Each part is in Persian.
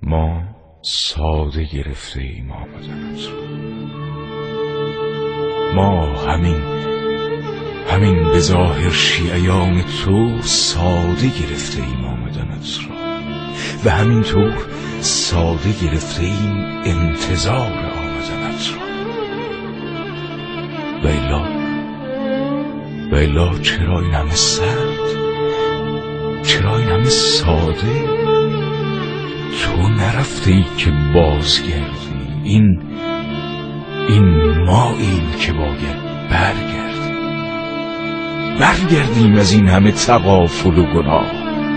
ما ساده گرفته ایم آمدنت را. ما همین به ظاهر شیعیان تو ساده گرفته ایم آمدنت را و همینطور ساده گرفته ایم انتظار آمدنت را. و الا چرا این همه سرد؟ چرا این همه ساده؟ تو نرفته ای که بازگردی. این ماییم که باید برگردیم از این همه تغافل و گناه.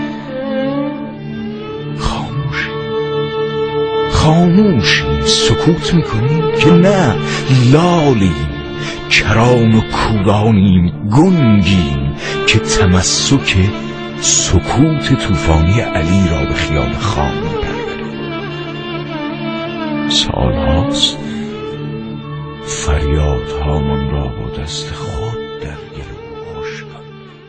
خاموشیم سکوت میکنیم که نه، لالیم، کران و کورانیم، گنگیم که تمسک سکوت طوفانی علی را به خیال خام می‌پروریم. سالهاست فریادهامان را با دست خود در گلو خشکان.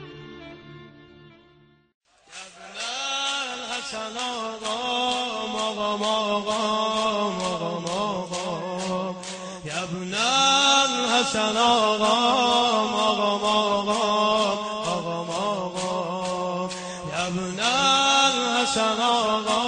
حسن آقا یا ابن الحسن آقا.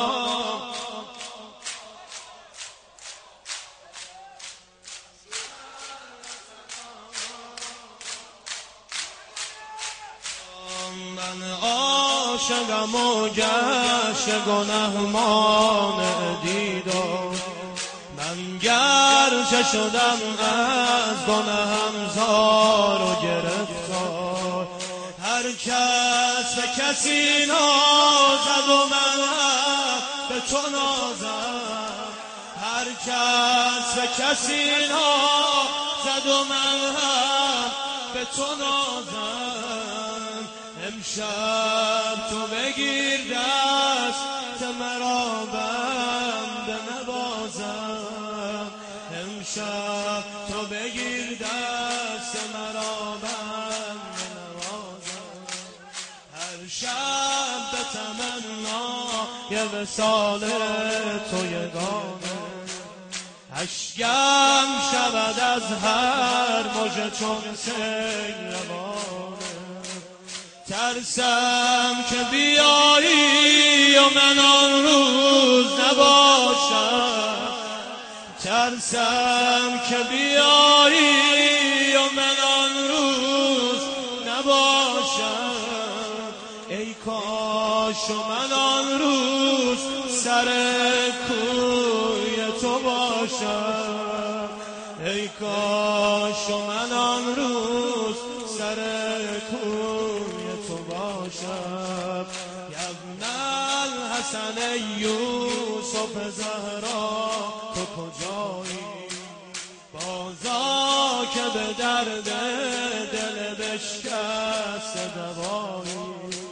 من عاشقم و گشت گنهمان دیدار، من گرچه شدم از گناهم زار و گرفتار. هر کس به کسی نازد و من به تو نازم، هر کس به کسی نازد و من به تو نازم. امشب تو بگیر دست مرا بنده نوازم، امشب تو بگیر دست مرا بنده نوازم. هر شب به تمنای وصال تو یگانه، اشکم شود از هر موج چون سیل روانه. ترسم که بیایی و من آن روز نباشم، ترسم که بیایی و من آن روز نباشم. ای کاش و من آن روز سر کوی تو باشم، ای کاش و من آن روز سر کوی تو باشم. یا ابن الحسن یوسف زهرا تو کجایی؟ بازا که به درد دل بشکست دوایی.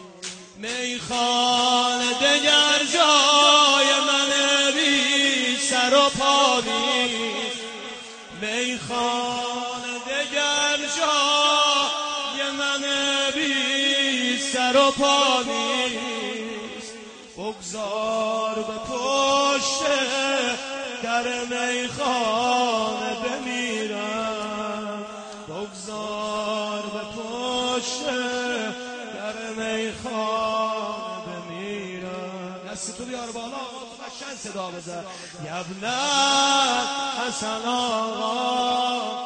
میخانه دگر جای من بی سر و پا نیست، میخانه دگر جای من بی سر و پا نیست. بگذار به پشت در میخانه بمیرم، بگذار به پشت در میخانه بمیرم. دستی تو بیار بالا قشنگ صدا بزن. یا ابن الحسن آقا